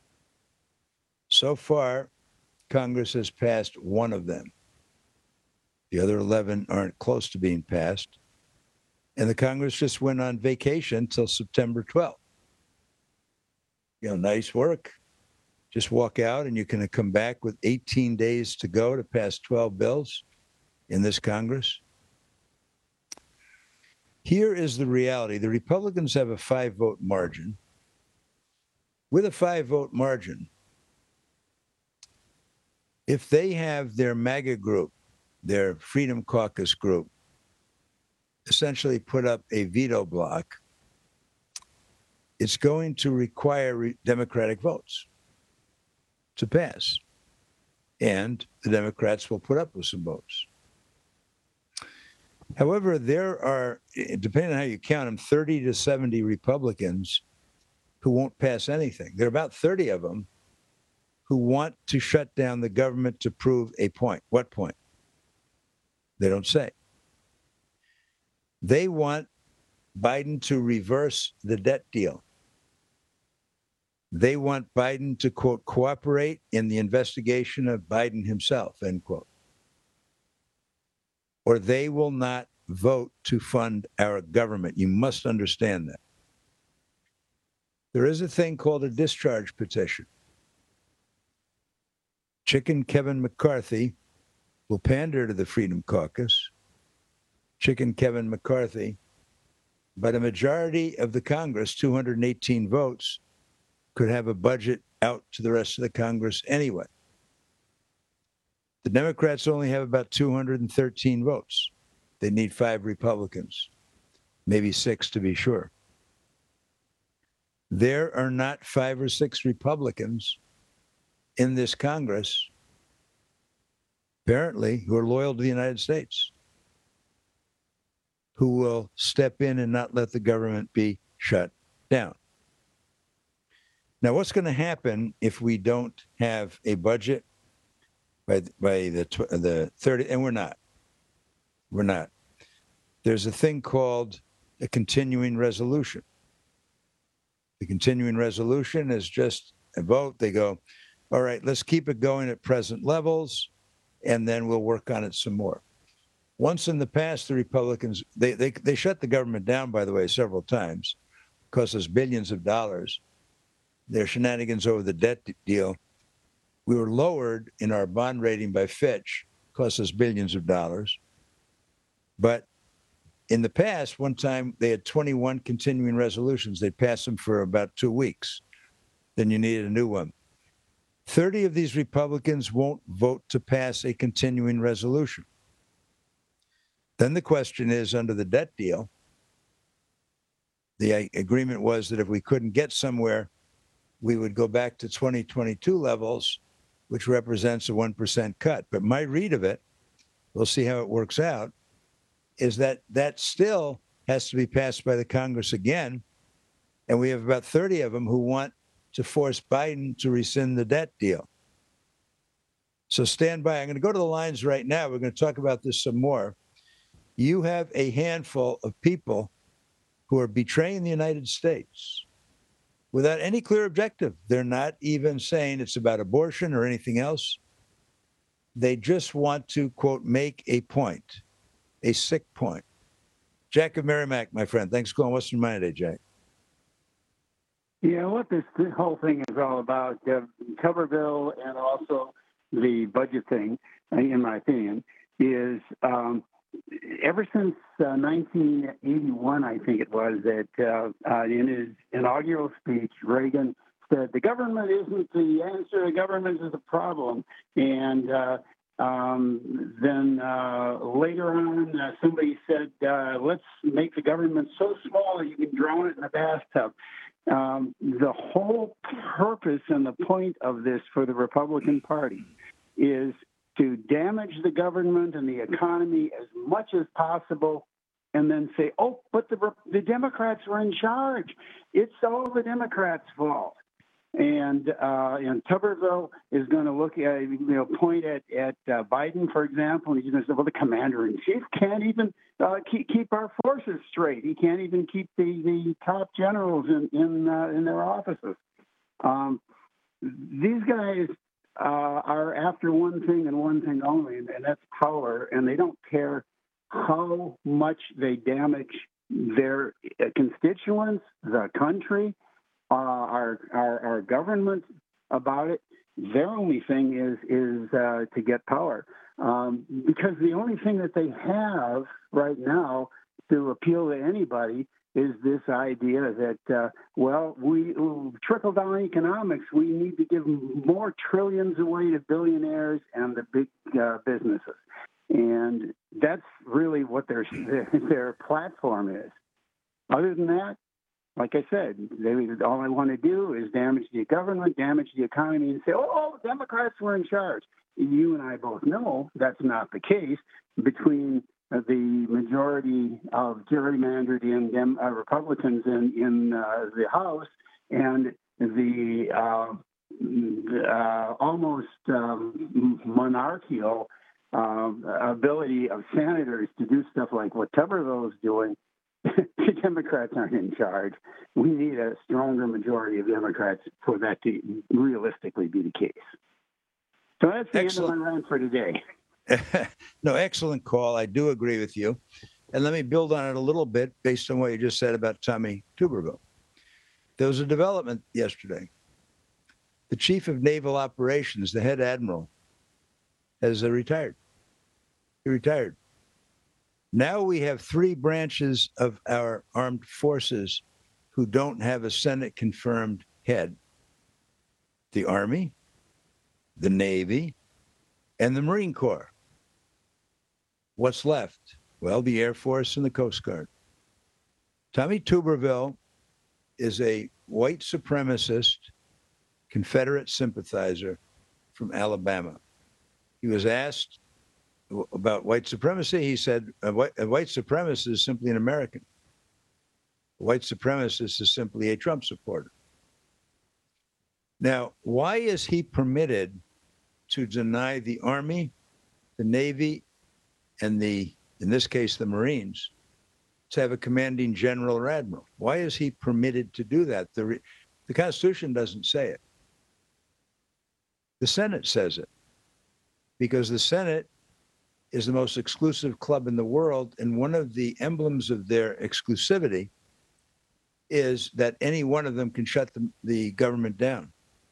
So far, Congress has passed one of them. The other eleven aren't close to being passed. And the Congress just went on vacation till September twelfth. You know, nice work. Just walk out and you can come back with eighteen days to go to pass twelve bills in this Congress. Here is the reality. The Republicans have a five-vote margin. With a five-vote margin, If they have their MAGA group, their Freedom Caucus group, essentially put up a veto block, it's going to require re- Democratic votes to pass. And the Democrats will put up with some votes. However, there are, depending on how you count them, thirty to seventy Republicans who won't pass anything. There are about thirty of them who want to shut down the government to prove a point. What point? They don't say. They want Biden to reverse the debt deal. They want Biden to, quote, cooperate in the investigation of Biden himself, end quote. Or they will not vote to fund our government. You must understand that. There is a thing called a discharge petition. Chicken Kevin McCarthy will pander to the Freedom Caucus, Chicken Kevin McCarthy, but a majority of the Congress, two hundred eighteen votes, could have a budget out to the rest of the Congress anyway. The Democrats only have about two hundred thirteen votes. They need five Republicans, maybe six to be sure. There are not five or six Republicans in this Congress, apparently, who are loyal to the United States, who will step in and not let the government be shut down. Now, what's going to happen if we don't have a budget by by the the thirtieth? And we're not. We're not. There's a thing called a continuing resolution. The continuing resolution is just a vote. They go, all right, let's keep it going at present levels, and then we'll work on it some more. Once in the past, the Republicans, they they, they shut the government down, by the way, several times, cost us billions of dollars. Their shenanigans over the debt deal. We were lowered in our bond rating by Fitch, cost us billions of dollars. But in the past, one time they had twenty-one continuing resolutions. They passed them for about two weeks. Then you needed a new one. thirty of these Republicans won't vote to pass a continuing resolution. Then the question is, under the debt deal, the agreement was that if we couldn't get somewhere, we would go back to twenty twenty-two levels, which represents a one percent cut. But my read of it, we'll see how it works out, is that that still has to be passed by the Congress again. And we have about thirty of them who want to force Biden to rescind the debt deal. So stand by. I'm going to go to the lines right now. We're going to talk about this some more. You have a handful of people who are betraying the United States without any clear objective. They're not even saying it's about abortion or anything else. They just want to, quote, make a point, a sick point. Jack of Merrimack, my friend. Thanks for calling. What's your mind today, Jack? Yeah, what this, this whole thing is all about, uh, Tuberville and also the budget thing, in my opinion, is um, ever since uh, nineteen eighty-one, I think it was, that uh, uh, in his inaugural speech, Reagan said, the government isn't the answer, the government is the problem. And uh, um, then uh, later on, uh, somebody said, uh, let's make the government so small that you can drown it in a bathtub. Um, the whole purpose and the point of this for the Republican Party is to damage the government and the economy as much as possible, and then say, oh, but the the Democrats were in charge. It's all the Democrats' fault. And uh, and Tuberville is going to look at, you know, point at, at uh, Biden, for example, and he's going to say, well, the commander-in-chief can't even uh, keep, keep our forces straight. He can't even keep the, the top generals in, in, uh, in their offices. Um, these guys Uh, are after one thing and one thing only, and that's power. And they don't care how much they damage their constituents, the country, uh, our, our our government about it. Their only thing is is uh, to get power, um, because the only thing that they have right now to appeal to anybody is this idea that, uh, well, we trickle-down economics, we need to give more trillions away to billionaires and the big uh, businesses. And that's really what their, their platform is. Other than that, like I said, they, all they want to do is damage the government, damage the economy, and say, oh, Democrats were in charge. You and I both know that's not the case. Between the majority of gerrymandered in Dem- uh, Republicans in, in uh, the House and the uh, uh, almost um, monarchical uh, ability of senators to do stuff like what Tuberville is doing, the Democrats aren't in charge. We need a stronger majority of Democrats for that to realistically be the case. So that's the Excellent. end of my rant for today. No, excellent call. I do agree with you. And let me build on it a little bit based on what you just said about Tommy Tuberville. There was a development yesterday. The chief of naval operations, the head admiral, has uh, retired. He retired. Now we have three branches of our armed forces who don't have a Senate-confirmed head. The Army, the Navy, and the Marine Corps. What's left? Well, the Air Force and the Coast Guard. Tommy Tuberville is a white supremacist, Confederate sympathizer from Alabama. He was asked about white supremacy. He said, a white, a white supremacist is simply an American. A white supremacist is simply a Trump supporter. Now, why is he permitted to deny the Army, the Navy, and the, in this case, the Marines, to have a commanding general or admiral? Why is he permitted to do that? The, re, the Constitution doesn't say it. The Senate says it, because the Senate is the most exclusive club in the world, and one of the emblems of their exclusivity is that any one of them can shut the, the government down.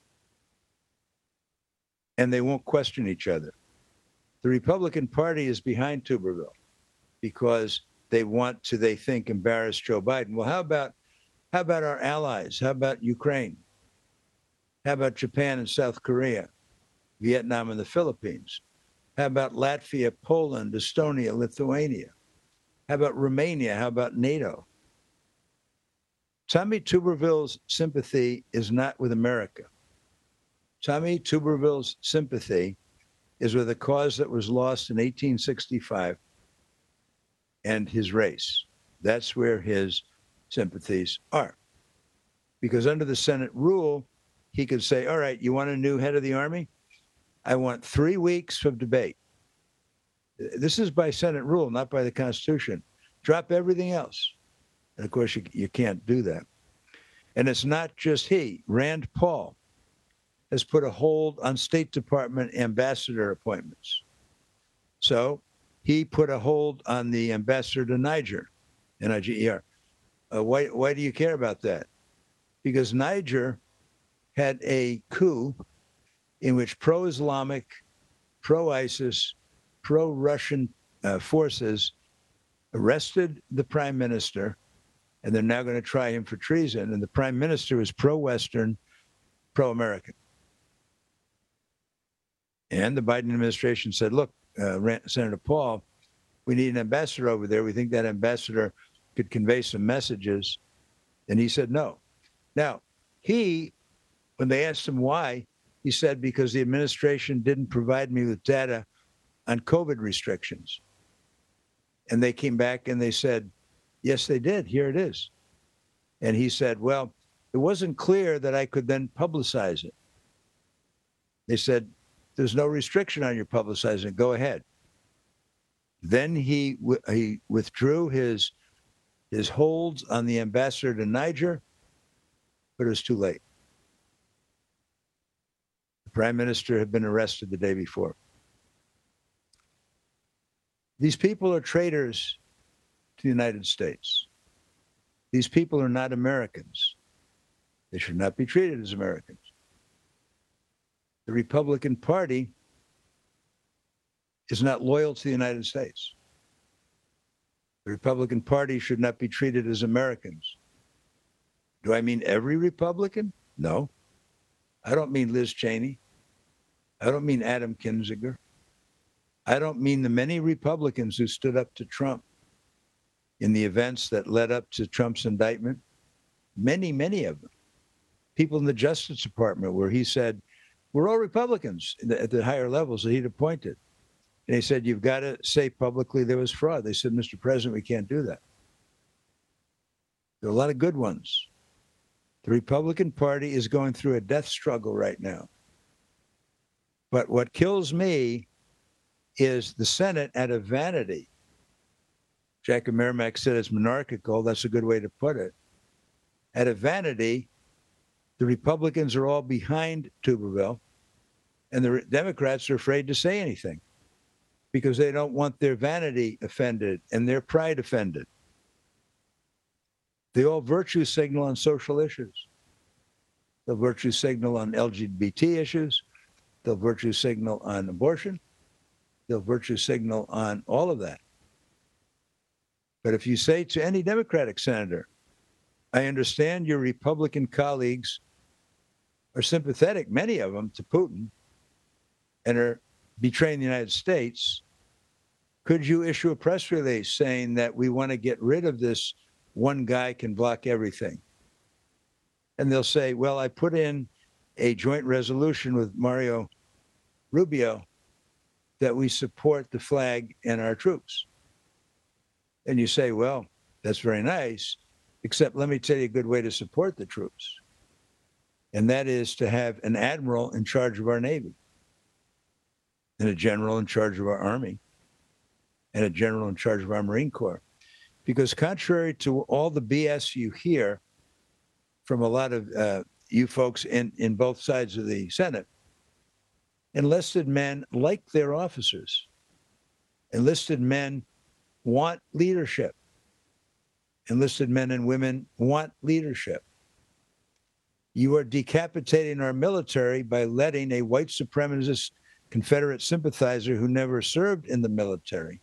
And they won't question each other. The Republican Party is behind Tuberville because they want to, they think, embarrass Joe Biden. Well, how about how about our allies? How about Ukraine? How about Japan and South Korea, Vietnam and the Philippines? How about Latvia, Poland, Estonia, Lithuania? How about Romania? How about NATO? Tommy Tuberville's sympathy is not with America. Tommy Tuberville's sympathy is with a cause that was lost in eighteen sixty-five and his race. That's where his sympathies are. Because under the Senate rule, he could say, all right, you want a new head of the Army? I want three weeks of debate. This is by Senate rule, not by the Constitution. Drop everything else. And of course, you, you can't do that. And it's not just he. Rand Paul has put a hold on State Department ambassador appointments. So he put a hold on the ambassador to Niger, N I G E R. Uh, why, why do you care about that? Because Niger had a coup in which pro-Islamic, pro-ISIS, pro-Russian uh, forces arrested the prime minister, and they're now going to try him for treason. And the prime minister was pro-Western, pro-American. And the Biden administration said, look, uh, Senator Paul, we need an ambassador over there. We think that ambassador could convey some messages. And he said no. Now, he, when they asked him why, he said, because the administration didn't provide me with data on COVID restrictions. And they came back and they said, yes, they did. Here it is. And he said, well, it wasn't clear that I could then publicize it. They said, there's no restriction on your publicizing it. Go ahead. Then he he withdrew his his holds on the ambassador to Niger, but it was too late. The prime minister had been arrested the day before. These people are traitors to the United States. These people are not Americans. They should not be treated as Americans. The Republican Party is not loyal to the United States. The Republican Party should not be treated as Americans. Do I mean every Republican? No. I don't mean Liz Cheney. I don't mean Adam Kinzinger. I don't mean the many Republicans who stood up to Trump in the events that led up to Trump's indictment. Many, many of them. People in the Justice Department where he said, we're all Republicans at the higher levels that he'd appointed. And he said, you've got to say publicly there was fraud. They said, Mister President, we can't do that. There are a lot of good ones. The Republican Party is going through a death struggle right now. But what kills me is the Senate out of vanity. Jack Merrimack said it's monarchical. That's a good way to put it. Out of vanity, the Republicans are all behind Tuberville, and the Democrats are afraid to say anything because they don't want their vanity offended and their pride offended. They all virtue signal on social issues. They'll virtue signal on L G B T issues. They'll virtue signal on abortion. They'll virtue signal on all of that. But if you say to any Democratic senator, I understand your Republican colleagues are sympathetic, many of them, to Putin and are betraying the United States, could you issue a press release saying that we want to get rid of this one guy can block everything? And they'll say, well, I put in a joint resolution with Mario Rubio that we support the flag and our troops. And you say, well, that's very nice, except let me tell you a good way to support the troops. And that is to have an admiral in charge of our Navy, and a general in charge of our Army, and a general in charge of our Marine Corps. Because contrary to all the B S you hear from a lot of uh, you folks in, in both sides of the Senate, enlisted men like their officers. Enlisted men want leadership. Enlisted men and women want leadership. You are decapitating our military by letting a white supremacist Confederate sympathizer who never served in the military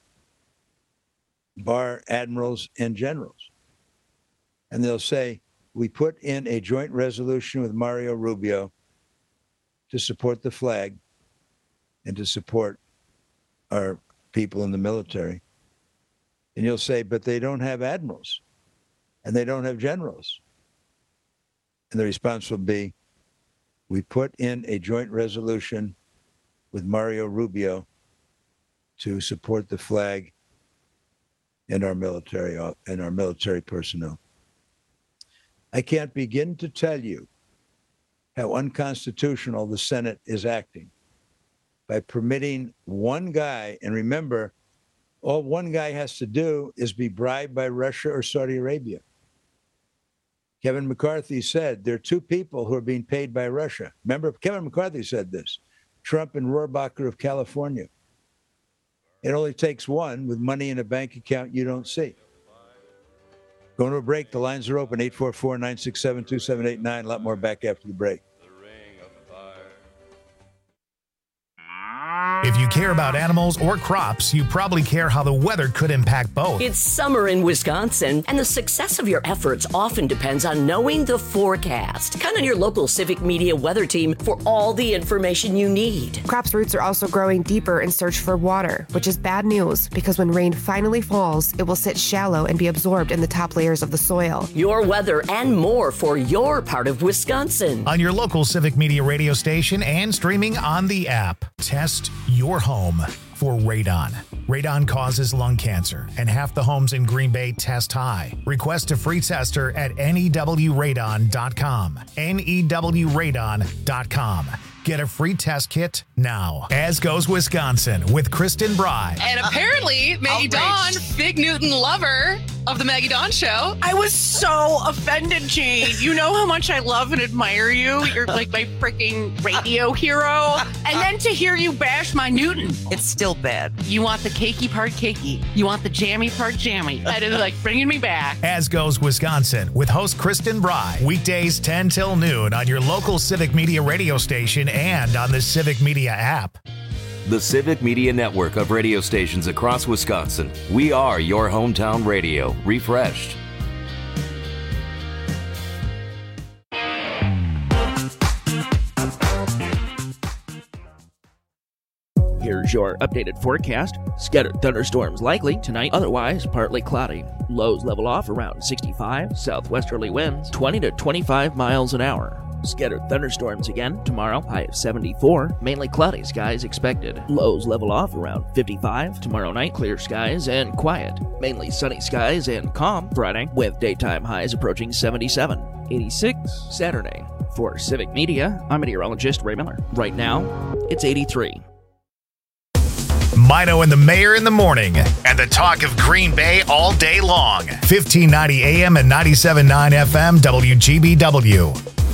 bar admirals and generals. And they'll say, we put in a joint resolution with Mario Rubio to support the flag and to support our people in the military. And you'll say, but they don't have admirals and they don't have generals. And the response will be, we put in a joint resolution with Mario Rubio to support the flag and our military and our military personnel. I can't begin to tell you how unconstitutional the Senate is acting by permitting one guy, and remember, all one guy has to do is be bribed by Russia or Saudi Arabia. Kevin McCarthy said there are two people who are being paid by Russia. Remember, Kevin McCarthy said this, Trump and Rohrabacher of California. It only takes one with money in a bank account you don't see. Going to a break. The lines are open, eight four four, nine six seven, two seven eight nine. A lot more back after the break. If you care about animals or crops, you probably care how the weather could impact both. It's summer in Wisconsin, and the success of your efforts often depends on knowing the forecast. Count on your local Civic Media weather team for all the information you need. Crops' roots are also growing deeper in search for water, which is bad news because when rain finally falls, it will sit shallow and be absorbed in the top layers of the soil. Your weather and more for your part of Wisconsin. On your local Civic Media radio station and streaming on the app. Test your home for radon. Radon causes lung cancer, and half the homes in Green Bay test high. Request a free tester at N E W radon dot com. N E W radon dot com. Get a free test kit now. As goes Wisconsin with Kristen Bry. And apparently, Maggie Dawn, Big Newton lover of the Maggie Dawn Show. I was so offended, Jane. You know how much I love and admire you. You're like my freaking radio hero. And then to hear you bash my Newton. It's still bad. You want the cakey part cakey. You want the jammy part jammy. That is like bringing me back. As goes Wisconsin with host Kristen Bry. Weekdays ten till noon on your local Civic Media radio station and on the Civic Media app. the Civic Media Network of radio stations across Wisconsin. We are your hometown radio, refreshed. Here's your updated forecast. Scattered thunderstorms likely tonight, otherwise partly cloudy. Lows level off around sixty-five, southwesterly winds twenty to twenty-five miles an hour. Scattered thunderstorms again tomorrow, high of seventy-four, mainly cloudy skies expected. Lows level off around fifty-five. Tomorrow night, clear skies and quiet. Mainly sunny skies and calm Friday, with daytime highs approaching seventy-seven. eighty-six Saturday. For Civic Media, I'm meteorologist Ray Miller. Right now, it's eighty-three. Mino and the Mayor in the morning, and the talk of Green Bay all day long. fifteen ninety A M and ninety-seven point nine F M W G B W.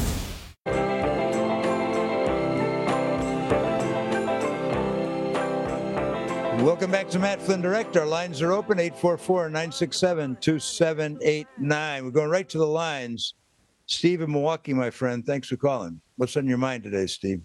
Welcome back to Matt Flynn Direct. Our lines are open, eight four four, nine six seven, two seven eight nine. We're going right to the lines. Steve in Milwaukee, my friend, thanks for calling. What's on your mind today, Steve?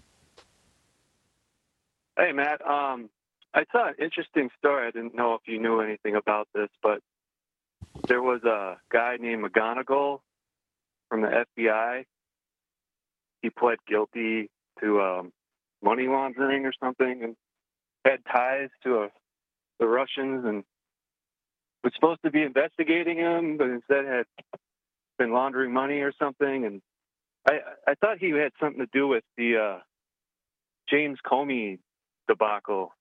Hey, Matt. Um, I saw an interesting story. I didn't know if you knew anything about this, but there was a guy named McGonigal from the F B I. He pled guilty to um, money laundering or something and had ties to a, the Russians and was supposed to be investigating him, but instead had been laundering money or something. And I, I thought he had something to do with the uh, James Comey debacle.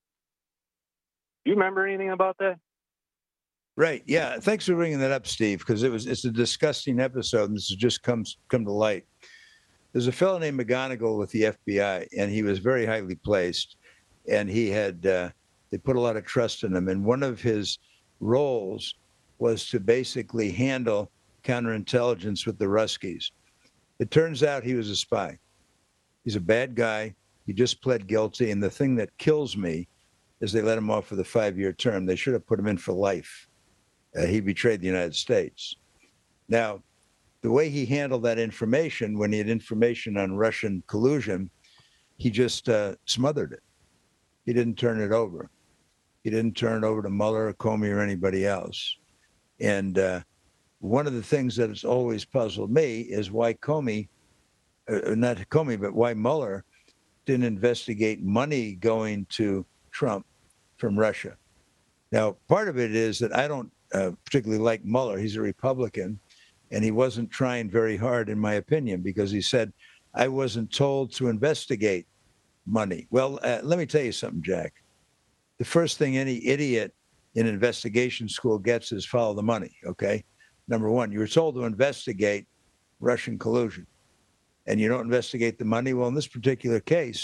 Do you remember anything about that? Right. Yeah. Thanks for bringing that up, Steve, because it was it's a disgusting episode, and this has just come come to light. There's a fellow named McGonigal with the F B I, and he was very highly placed, and he had uh, they put a lot of trust in him. And one of his roles was to basically handle counterintelligence with the Ruskies. It turns out he was a spy. He's a bad guy. He just pled guilty, and the thing that kills me is they let him off with a five-year term. They should have put him in for life. Uh, he betrayed the United States. Now, the way he handled that information, when he had information on Russian collusion, he just uh, smothered it. He didn't turn it over. He didn't turn it over to Mueller or Comey or anybody else. And uh, one of the things that has always puzzled me is why Comey, uh, not Comey, but why Mueller didn't investigate money going to Trump from Russia. Now, part of it is that I don't uh, particularly like Mueller. He's a Republican, and he wasn't trying very hard, in my opinion, because he said, I wasn't told to investigate money. Well, uh, let me tell you something, Jack. The first thing any idiot in investigation school gets is follow the money, okay? Number one, you were told to investigate Russian collusion, and you don't investigate the money. Well, in this particular case,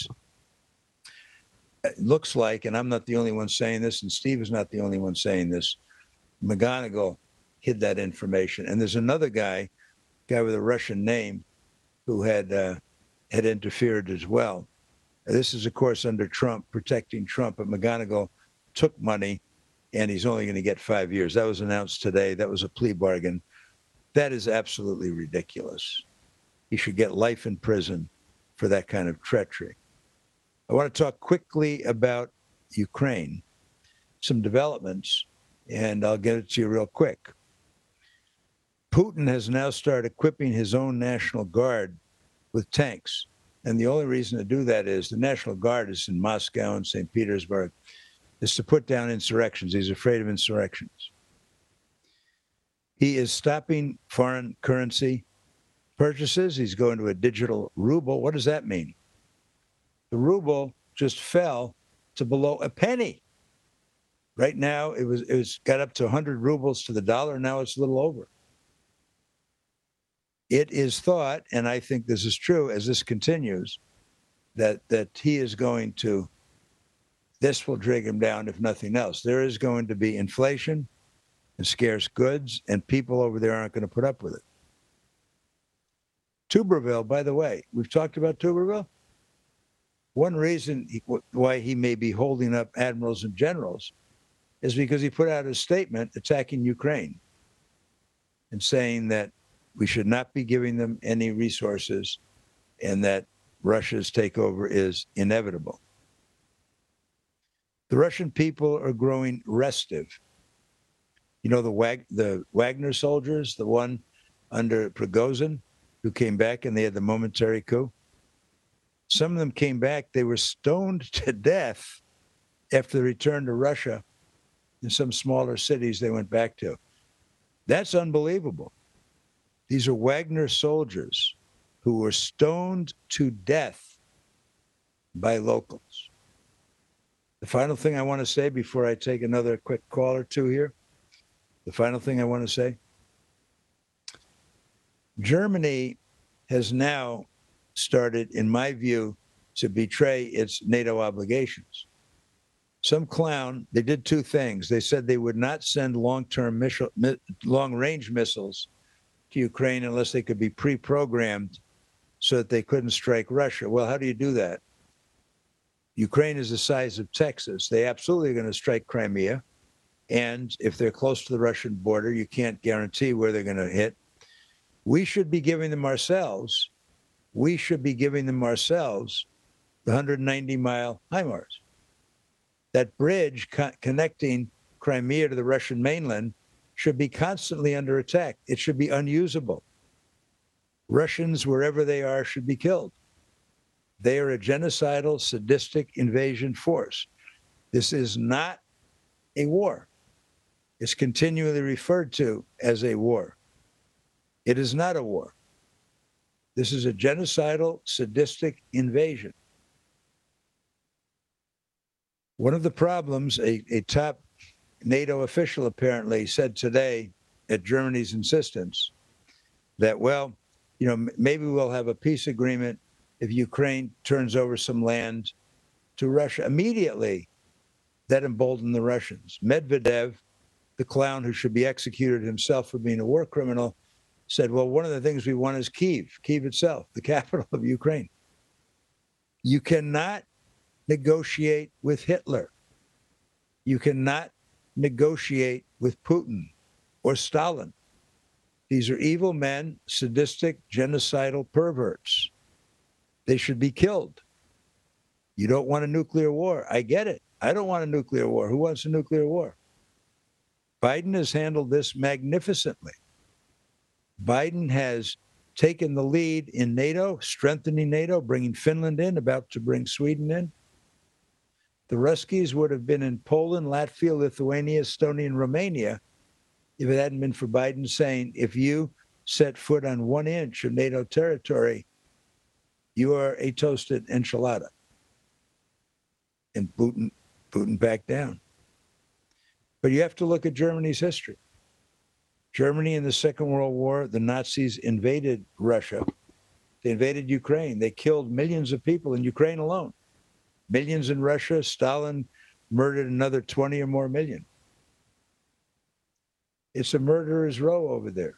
it looks like, and I'm not the only one saying this, and Steve is not the only one saying this, McGonigal hid that information. And there's another guy, guy with a Russian name, who had uh, had interfered as well. This is, of course, under Trump, protecting Trump, but McGonigal took money, and he's only going to get five years. That was announced today. That was a plea bargain. That is absolutely ridiculous. He should get life in prison for that kind of treachery. I want to talk quickly about Ukraine, some developments, and I'll get it to you real quick. Putin has now started equipping his own National Guard with tanks. And the only reason to do that is the National Guard is in Moscow and Saint Petersburg, is to put down insurrections. He's afraid of insurrections. He is stopping foreign currency purchases. He's going to a digital ruble. What does that mean? The ruble just fell to below a penny. Right now, it was it was got up to one hundred rubles to the dollar. Now it's a little over. It is thought, and I think this is true as this continues, that that he is going to, this will drag him down if nothing else. There is going to be inflation and scarce goods, and people over there aren't going to put up with it. Tuberville, by the way, we've talked about Tuberville. One reason he, why he may be holding up admirals and generals is because he put out a statement attacking Ukraine and saying that we should not be giving them any resources and that Russia's takeover is inevitable. The Russian people are growing restive. You know, the Wag- the Wagner soldiers, the one under Prigozhin, who came back and they had the momentary coup. Some of them came back. They were stoned to death after the return to Russia in some smaller cities they went back to. That's unbelievable. These are Wagner soldiers who were stoned to death by locals. The final thing I want to say before I take another quick call or two here, the final thing I want to say, Germany has now started, in my view, to betray its NATO obligations. Some clown, they did two things. They said they would not send long-term missile, long-range missiles to Ukraine unless they could be pre-programmed so that they couldn't strike Russia. Well, how do you do that? Ukraine is the size of Texas. They absolutely are going to strike Crimea. And if they're close to the Russian border, you can't guarantee where they're going to hit. We should be giving them ourselves, we should be giving them ourselves the one hundred ninety mile HIMARS. That bridge co- connecting Crimea to the Russian mainland should be constantly under attack. It should be unusable. Russians, wherever they are, should be killed. They are a genocidal, sadistic invasion force. This is not a war. It's continually referred to as a war. It is not a war. This is a genocidal, sadistic invasion. One of the problems, a, a top NATO official apparently said today at Germany's insistence that, well, you know, maybe we'll have a peace agreement if Ukraine turns over some land to Russia. Immediately, that emboldened the Russians. Medvedev, the clown who should be executed himself for being a war criminal, said, well, one of the things we want is Kyiv, Kyiv itself, the capital of Ukraine. You cannot negotiate with Hitler. You cannot negotiate with Putin or Stalin. These are evil men, sadistic, genocidal perverts. They should be killed. You don't want a nuclear war. I get it. I don't want a nuclear war. Who wants a nuclear war? Biden has handled this magnificently. Biden has taken the lead in NATO, strengthening NATO, bringing Finland in, about to bring Sweden in. The Ruskies would have been in Poland, Latvia, Lithuania, Estonia, and Romania if it hadn't been for Biden saying, if you set foot on one inch of NATO territory, you are a toasted enchilada. And Putin, Putin backed down. But you have to look at Germany's history. Germany in the Second World War, the Nazis invaded Russia. They invaded Ukraine. They killed millions of people in Ukraine alone. Millions in Russia. Stalin murdered another twenty or more million. It's a murderer's row over there.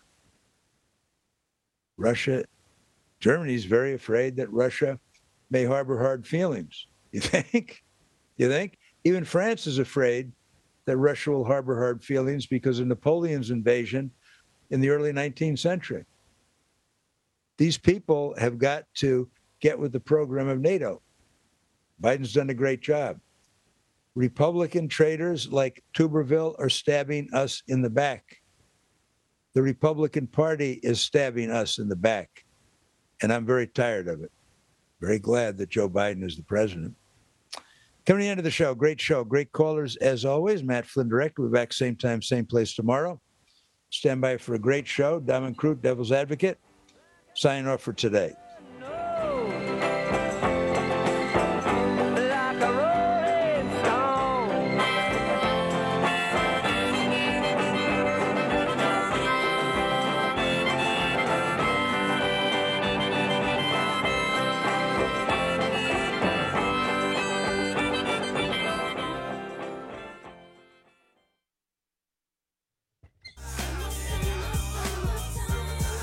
Russia, Germany's very afraid that Russia may harbor hard feelings. You think? You think? Even France is afraid that Russia will harbor hard feelings because of Napoleon's invasion in the early nineteenth century. These people have got to get with the program of NATO. Biden's done a great job. Republican traitors like Tuberville are stabbing us in the back. The Republican Party is stabbing us in the back. And I'm very tired of it. Very glad that Joe Biden is the president. Coming to the end of the show, great show, great callers as always. Matt Flynn Direct. We'll be back same time, same place tomorrow. Stand by for a great show. Diamond Crute, Devil's Advocate. Signing off for today.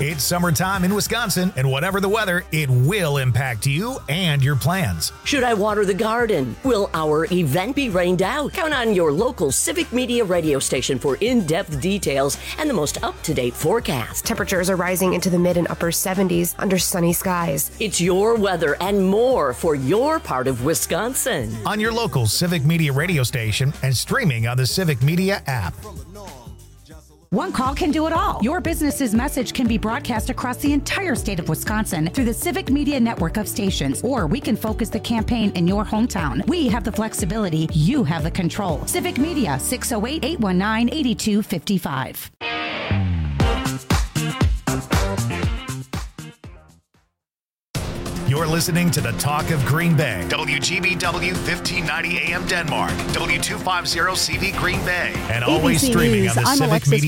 It's summertime in Wisconsin, and whatever the weather, it will impact you and your plans. Should I water the garden? Will our event be rained out? Count on your local Civic Media radio station for in-depth details and the most up-to-date forecast. Temperatures are rising into the mid and upper seventies under sunny skies. It's your weather and more for your part of Wisconsin. On your local Civic Media radio station and streaming on the Civic Media app. One call can do it all. Your business's message can be broadcast across the entire state of Wisconsin through the Civic Media network of stations, or we can focus the campaign in your hometown. We have the flexibility. You have the control. Civic Media, six oh eight, eight one nine, eight two five five. You're listening to the Talk of Green Bay. W G B W fifteen ninety A M Denmark. W two fifty C V Green Bay. And always A B C streaming News, on the I'm Civic Alexis Media